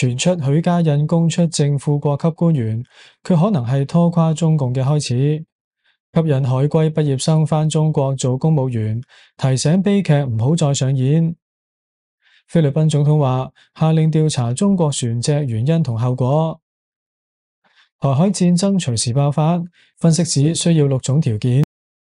傳出許家印供出正副國級官員，佢可能係拖垮中共嘅開始。吸引海歸畢業生返中國做公務員，提醒悲劇唔好再上演。菲律賓總統話下令調查中國船隻原因同後果。台海戰爭隨時爆發，分析指需要6種條件。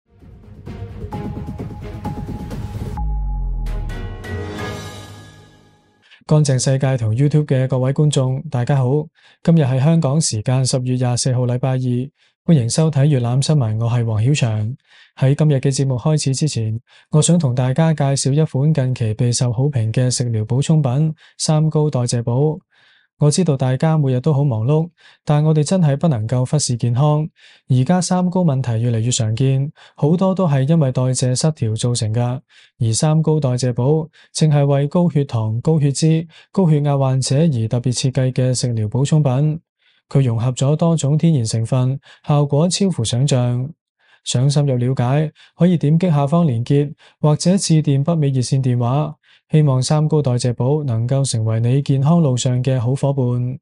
乾淨世界同 YouTube 嘅各位觀眾，大家好，今日係香港時間10月24號禮拜二，歡迎收睇粵覽新聞，我係黃曉翔。喺今日嘅節目開始之前，我想同大家介紹一款近期備受好評嘅食療補充品——三高代謝寶。我知道大家每日都好忙碌，但我哋真係不能夠忽視健康。而家三高問題越嚟越常見，好多都係因為代謝失調造成㗎。而三高代謝寶正係為高血糖、高血脂、高血壓患者而特別設計嘅食療補充品。佢融合咗多種天然成分，效果超乎想象。想深入了解，可以點擊下方連結，或者致電北美熱線電話。希望三高代謝寶能夠成為你健康路上嘅好夥伴。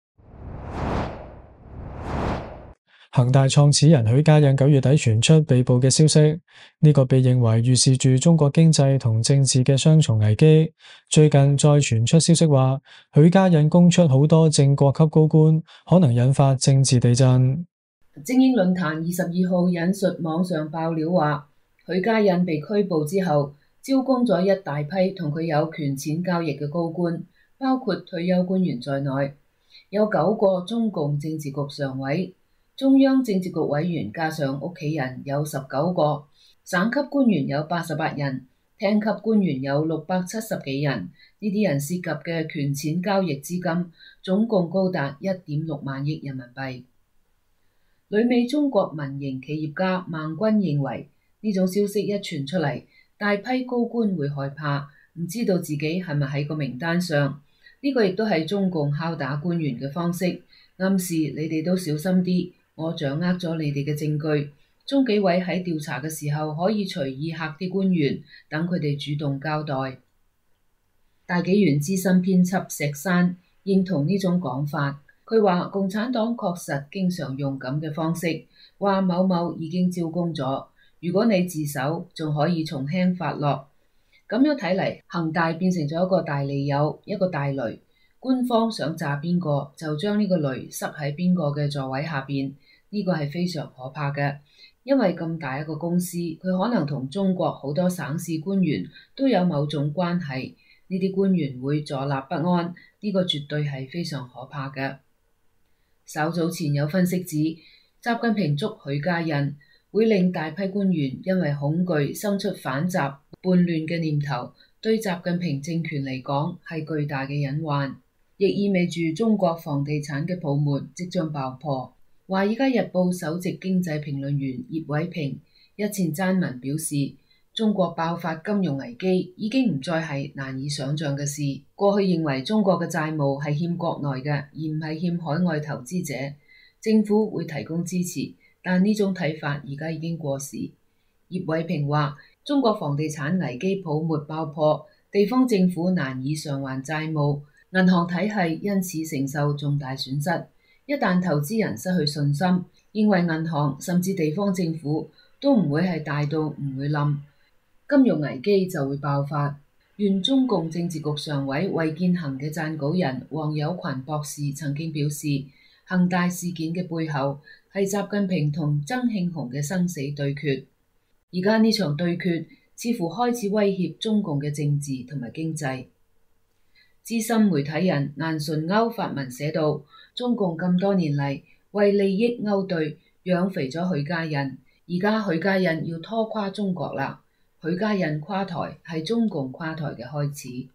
恒大創始人許家印9月底傳出被捕嘅消息，呢個被認為預示住中國經濟同政治嘅雙重危機。最近再傳出消息話，許家印供出好多正國級高官，可能引發政治地震。 精英論壇22號引述網上爆料話，許家印被拘捕之後，招供咗一大批同佢有權錢交易嘅高官，包括退休官員在內，有9個中共政治局常委、中央政治局委員加上屋企人有19個，省級官員有88人，廳級官員有670幾人。呢啲人涉及嘅權錢交易資金總共高達1.6萬億人民幣。旅美中國民營企業家孟軍認為，呢種消息一傳出嚟，大批高官會害怕，唔知道自己係咪喺個名單上。呢個亦都係中共敲打官員嘅方式，暗示你哋都小心啲，我掌握咗你哋嘅證據。中紀委喺調查嘅時候可以隨意嚇啲官員，等佢哋主動交代。大紀元資深編輯石山認同呢種講法，佢話共產黨確實經常用咁嘅方式，話某某已經招供咗，如果你自首，仲可以從輕發落。咁樣睇嚟，恒大變成咗一個大利誘，一個大雷。官方想炸邊個，就將呢個雷塞喺邊個嘅座位下邊。呢個係非常可怕嘅，因為咁大一個公司，佢可能同中國好多省市官員都有某種關係。呢啲官員會坐立不安，呢個絕對係非常可怕嘅。稍早前有分析指，習近平捉許家印會令大批官員因為恐懼生出反習叛亂嘅念頭，對習近平政權嚟講係巨大嘅隱患，亦意味住中國房地產嘅泡沫即將爆破。華爾街日報首席經濟評論員葉偉平日前撰文表示，中國爆發金融危機已經唔再係難以想象嘅事。過去認為中國嘅債務係欠國內嘅，而唔係欠海外投資者，政府會提供支持，但呢種睇法而家已經過時。葉偉平話，中國房地產危機泡沫爆破，地方政府難以償還債務，銀行體系因此承受重大損失。一旦投資人失去信心，認為銀行甚至地方政府都唔會係大到唔會冧，金融危機就會爆發。原中共政治局常委衛健行嘅撰稿人黃有群博士曾經表示，恒大事件嘅背後係習近平同曾慶紅嘅生死對決。而家呢場對決似乎開始威脅中共嘅政治同埋經濟。資深媒體人顏純鈎發文寫道，中共咁多年嚟為利益勾兌養肥咗許家印，而家許家印要拖垮中國啦。許家印垮台係中共垮台嘅開始。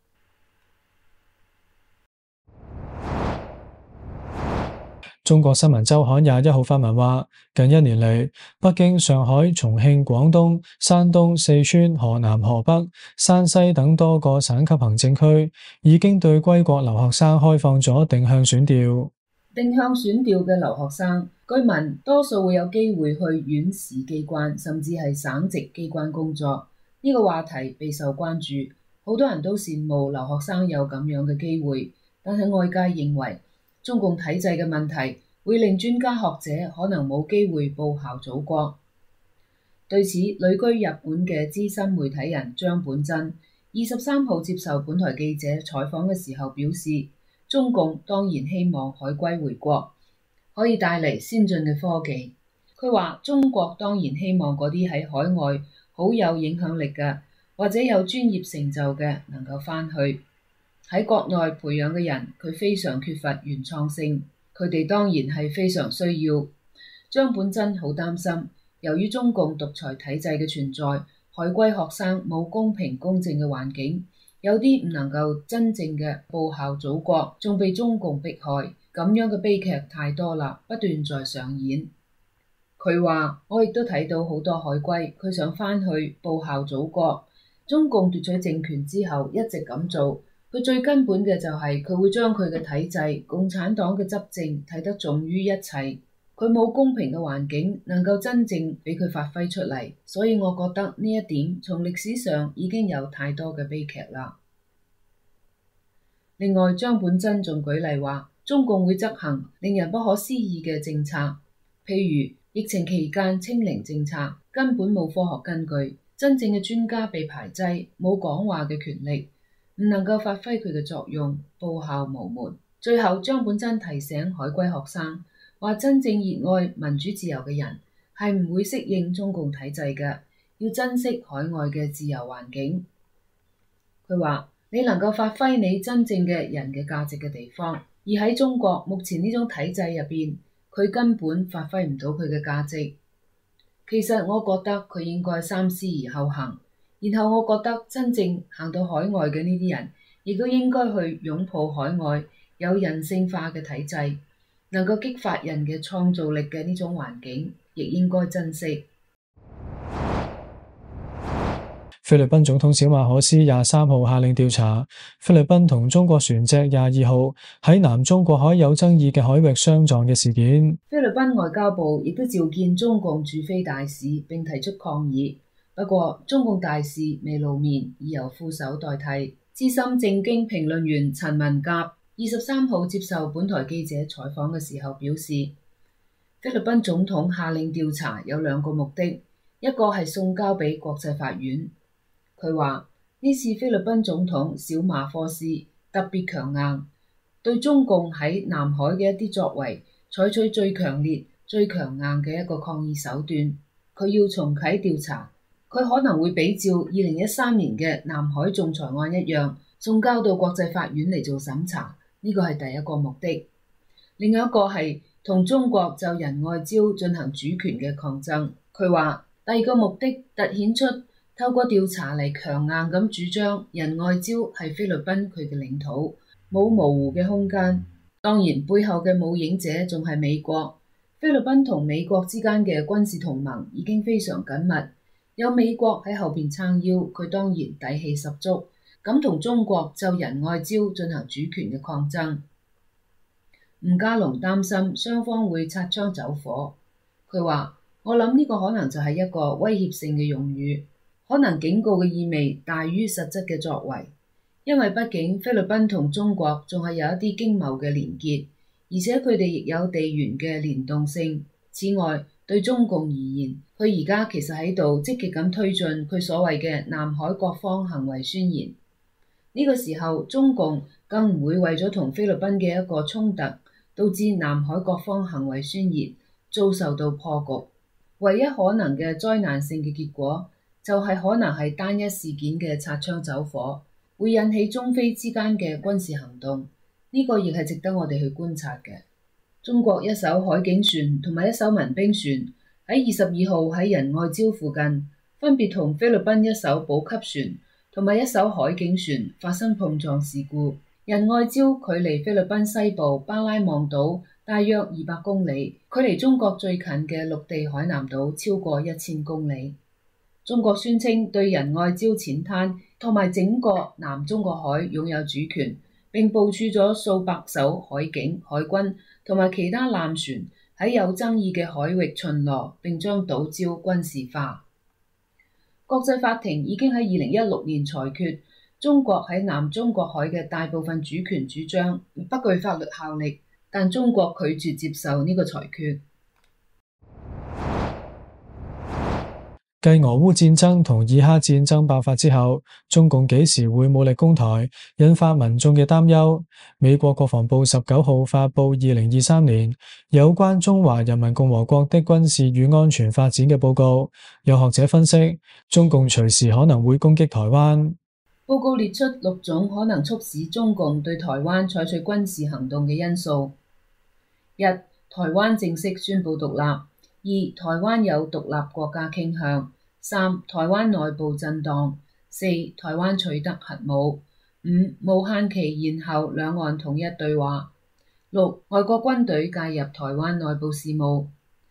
中國新聞週刊21號發文話，近1年嚟，北京、上海、重慶、廣東、山東、四川、河南、河北、山西等多個省級行政區已經對歸國留學生開放咗定向選調。 定向選調嘅留學生，據聞多數會有機會去縣市機關，甚至係省直機關工作。呢個話題備受關注，好多人都羨慕留學生有咁樣嘅機會。 但係外界認為中共體制嘅問題會令專家學者可能冇機會報效祖國。對此，旅居日本嘅資深媒體人張本真23號接受本台記者採訪嘅時候表示，中共當然希望海歸回國，可以帶嚟先進嘅科技。佢話中國當然希望嗰啲喺海外好有影響力嘅或者有專業成就嘅能夠返去。喺國內培養嘅人，佢非常缺乏原創性，佢哋當然係非常需要。張本真好擔心，由於中共獨裁體制嘅存在，海歸學生冇公平公正嘅環境，有啲唔能夠真正嘅報效祖國，仲被中共迫害，咁樣嘅悲劇太多啦，不斷在上演。佢話：我亦都睇到好多海歸，佢想返去報效祖國。中共奪取政權之後一直咁做，佢最根本嘅就係佢會將佢嘅體制、共產黨嘅執政睇得重於一切。佢冇公平嘅環境能夠真正俾佢發揮出嚟，所以我覺得呢一點從歷史上已經有太多嘅悲劇啦。另外，張本真仲舉例話，中共會執行令人不可思議嘅政策，譬如疫情期間清零政策根本冇科學根據，真正嘅專家被排擠，冇講話嘅權力，唔能夠發揮佢嘅作用，報效無門。最後，張本真提醒海歸學生，話真正熱愛民主自由嘅人係唔會適應中共體制嘅，要珍惜海外嘅自由環境。佢話：你能夠發揮你真正嘅人嘅價值嘅地方，而喺中國目前呢種體制入邊，佢根本發揮唔到佢嘅價值。其實我覺得佢應該三思而後行，然後我覺得真正行到海外嘅呢啲人，亦都應該去擁抱海外有人性化嘅體制，能夠激發人嘅創造力嘅呢種環境，亦應該珍惜。 菲律賓總統小馬可斯23號下令調查菲律賓同中國船隻22號喺南中國海有爭議嘅海域相撞嘅事件。 菲律賓外交部亦都召見中共駐菲大使並提出抗議，不過中共大使未露面，已由副手代替。資深政經評論員陳文甲23號接受本台記者採訪嘅時候表示，菲律賓總統下令調查有兩個目的，一個係送交俾國際法院。佢話呢次菲律賓總統小馬科斯特別強硬，對中共喺南海嘅一啲作為採取最強烈、最強硬嘅一個抗議手段。佢要重啟調查，佢可能會比照2013年嘅南海仲裁案一樣，送交到國際法院嚟做審查。呢個係第一個目的。另一個係同中國就仁愛礁進行主權嘅抗爭。佢話第二個目的凸顯出透過調查嚟強硬咁主張仁愛礁係菲律賓佢嘅領土，冇模糊嘅空間。當然背後嘅舞影者仲係美國。菲律賓同美國之間嘅軍事同盟已經非常緊密，有美國喺後邊撐腰，佢當然底氣十足，咁同中國就仁愛礁進行主權嘅抗爭。吳家龍擔心雙方會擦槍走火。佢話：我諗呢個可能就係一個威脅性嘅用語，可能警告嘅意味大於實質嘅作為，因為畢竟菲律賓同中國仲係有一啲經貿嘅連結，而且佢哋亦有地緣嘅聯動性。此外，對中共而言，佢而家其實喺度積極咁推進佢所謂嘅南海各方行為宣言。呢個時候，中共更唔會為咗同菲律賓嘅一個衝突，導致南海各方行為宣言遭受到破局。唯一可能嘅災難性嘅結果，就係可能係單一事件嘅擦槍走火，會引起中菲之間嘅軍事行動。呢個亦係值得我哋去觀察嘅。中國一艘海警船同埋一艘民兵船喺22號喺仁愛礁附近，分別同菲律賓一艘補給船同埋一艘海警船發生碰撞事故。仁愛礁距離菲律賓西部巴拉望島大約200公里，距離中國最近嘅陸地海南島超過1000公里。中國宣稱對仁愛礁淺灘同埋整個南中國海擁有主權，並部署咗數百艘海警、海軍同埋其他艦船喺有爭議嘅海域巡邏，並將島礁軍事化。國際法庭已經喺2016年裁決， 中國喺南中國海嘅大部分主權主張不具法律效力，但中國拒絕接受呢個裁決。 繼俄烏戰爭同以哈戰爭爆發之後，中共幾時會武力攻台，引發民眾嘅擔憂。美國國防部19號發布2023年有關中華人民共和國的軍事與安全發展嘅報告，有學者分析，中共隨時可能會攻擊台灣。 報告列出6種可能促使中共對台灣採取軍事行動嘅因素：一、台灣正式宣布獨立；二、台灣有獨立國家傾向；三、台灣內部震盪；四、台灣取得核武；五、無限期延後兩岸統一對話；六、外國軍隊介入台灣內部事務。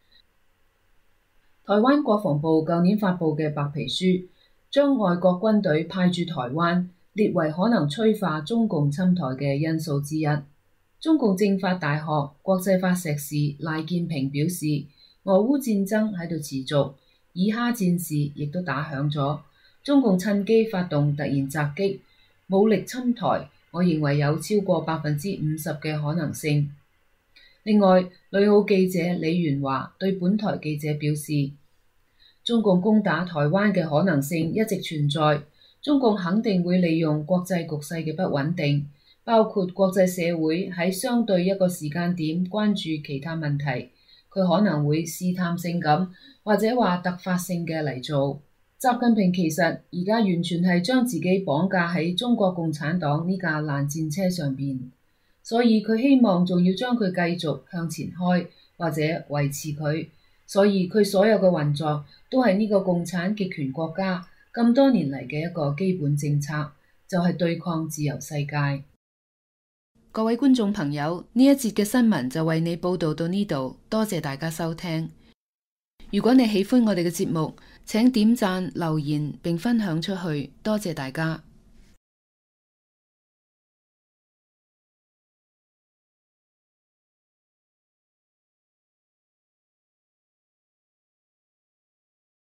台灣國防部舊年發布嘅白皮書，將外國軍隊派駐台灣列為可能催化中共侵台嘅因素之一。中共政法大學國際法碩士賴建平表示，俄烏戰爭喺度持續，以哈戰事亦都打響咗，中共趁機發動突然襲擊，武力侵台，我認為有超過50%嘅可能性。另外，旅澳記者李元華對本台記者表示，中共攻打台灣嘅可能性一直存在，中共肯定會利用國際局勢嘅不穩定，包括國際社會喺相對一個時間點關注其他問題，佢可能會試探性咁或者話突發性嘅嚟做。習近平其實而家完全係將自己綁架喺中國共產黨呢架爛戰車上邊，所以佢希望仲要將佢繼續向前開或者維持佢，所以佢所有嘅運作都係呢個共產極權國家咁多年嚟嘅一個基本政策，就係對抗自由世界。各位觀眾朋友，呢一節嘅新聞就為你報道到呢度，多謝大家收聽。如果你喜歡我哋嘅節目，請點讚、留言並分享出去，多謝大家。